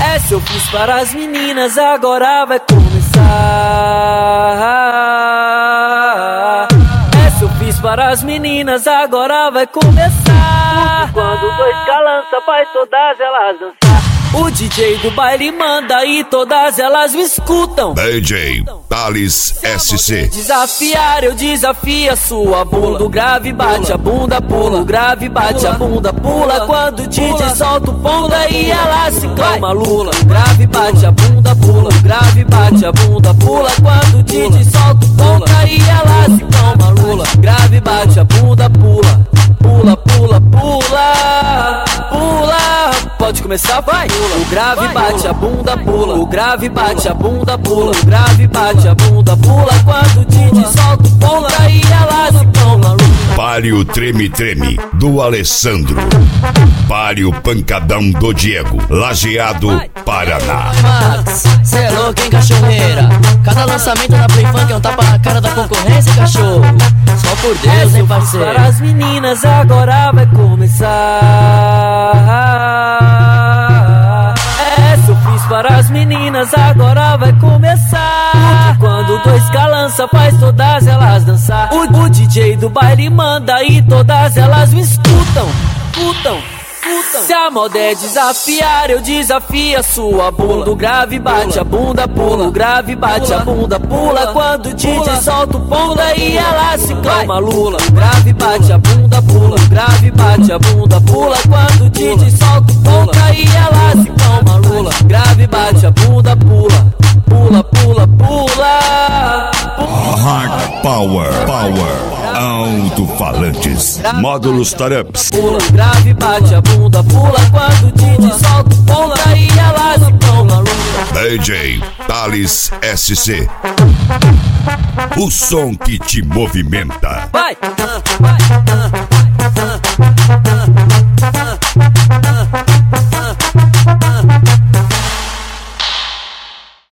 Essa eu fiz para as meninas, agora vai começar. Essa eu fiz para as meninas, agora vai começar. Quando dois calança faz todas elas dançar. O DJ do baile manda e todas elas me escutam. DJ Thales SC. Desafiar, eu desafio a sua bunda. O grave bate a bunda, pula. O grave bate a bunda, pula. Quando o DJ solta o ponta e ela se calma, lula. O grave bate a bunda, pula. O grave bate a bunda, pula. Quando o DJ solta o ponta e ela se calma, lula. O grave bate a bunda, pula. Pula, pula, pula. Pula. Pode começar, vai. O grave bate a bunda, pula. O grave bate a bunda, pula. O grave bate a bunda, pula. Quando o DJ solta o ponta e ela se calma. Pare Treme Treme do Alessandro. Pare Pancadão do Diego. Lajeado, Paraná. Max, cê é louco, hein, cachorreira? Cada lançamento na Play Funk é um tapa na cara da concorrência, cachorro. Só por Deus, hein, parceiro? Para as meninas, agora vai começar. Essa eu fiz para as meninas, agora vai começar. Porque quando dois calança faz todas elas dançar. O DJ do baile manda e todas elas me escutam. Se a moda é desafiar, eu desafio a sua bunda. O grave bate a bunda, pula. O grave bate a bunda, pula. Quando o DJ solta o ponta e ela se calma, lula. O grave bate a bunda, pula. O grave bate a bunda, pula. Quando o DJ solta o ponta e ela se calma, lula. O grave bate a bunda, pula. Pula, pula, pula. Hard Power. Alto-falantes. Módulos Tarups. Pula, grave bate a bunda, pula. Quando o DJ solta o ponta e ela se calma, DJ Thales SC. O som que te movimenta. vai.